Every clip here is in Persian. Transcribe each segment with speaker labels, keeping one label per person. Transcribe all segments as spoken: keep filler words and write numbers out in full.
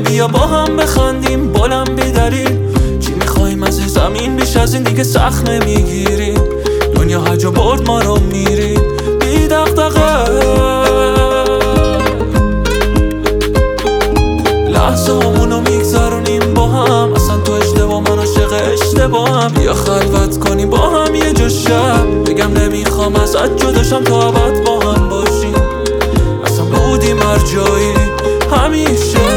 Speaker 1: بیا با هم بخندیم بالم بی دلیل. چی میخوایم از این زمین بیش از این دیگه سخت نمیگیریم. دنیا هجا برد ما رو میریم بی دغدغه. لحظه همونو میگذرونیم با هم. اصلا تو اشتباه من عاشق اشتباهم. بیا خلوت کنیم با هم یه جا شب. بگم نمیخوام ازت جداشم تا ابد با هم باشیم. اصلا بودیم هر جایی همیشه.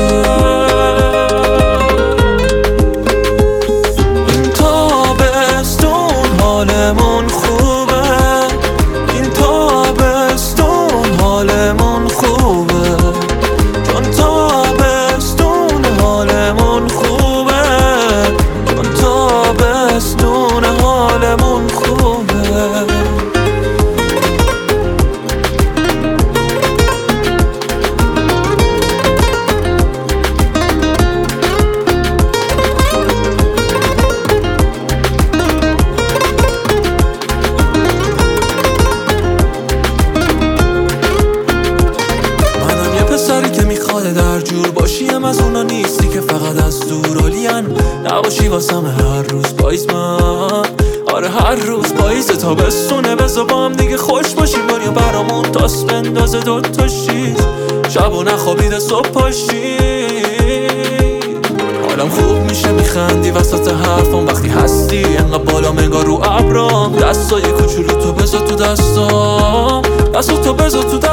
Speaker 1: این تابستون حالمون خوبه. این تابستون حالمون خوبه. چون تابستون حالمون خوبه. چون تابستون حالمون خوبه. در جور باشیم از اونا نیستی که فقط از دور آلین. نباشی واسم هر روز پاییز من. آره هر روز پاییز تابستونه. بذار با هم دیگه خوش باشیم. دنیا برامون تاس بندازه دوتا شیش. شب و نخوابیده صبح پاشی. حالم خوب میشه میخندی وسط حرفم وقتی هستی. انقدر بالا منگار رو ابرام. دستای کوچولو تو بذار تو دستام. دستو تو بذار تو دستام.